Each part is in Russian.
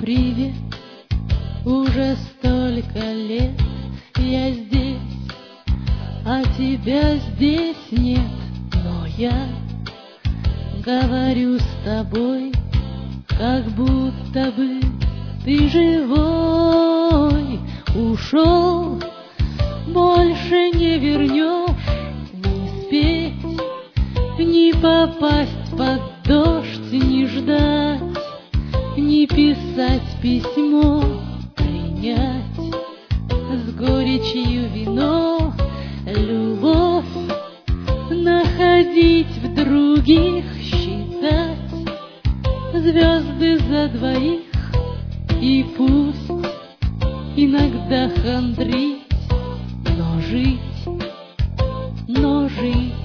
Привет, уже столько лет я здесь, а тебя здесь нет. Но я говорю с тобой, как будто бы ты живой. Ушел, больше не вернешь, не спеть, не попасть под дождь, не ждать, не писать письмо, принять с горечью вино, любовь находить в других, считать звезды за двоих, и пусть иногда хандрить, но жить, но жить.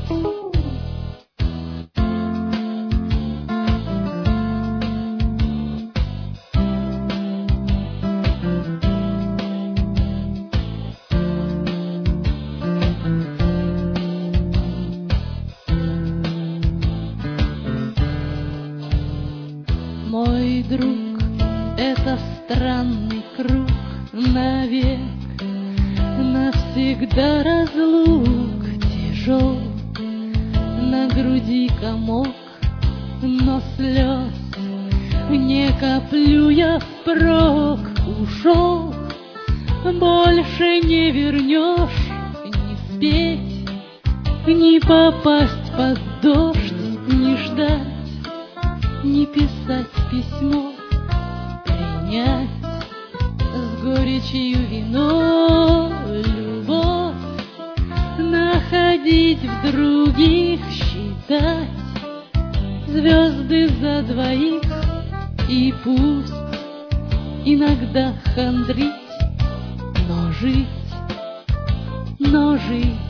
Мой друг, это странный круг, навек, навсегда разлук. Тяжел на груди комок, но слез не коплю я впрок. Ушел, больше не вернешь, не спеть, не попасть под дождь, не ждать, не писать письмо, принять с горечью вино, любовь находить в других, считать звезды за двоих, и пусть иногда хандрить, но жить, но жить.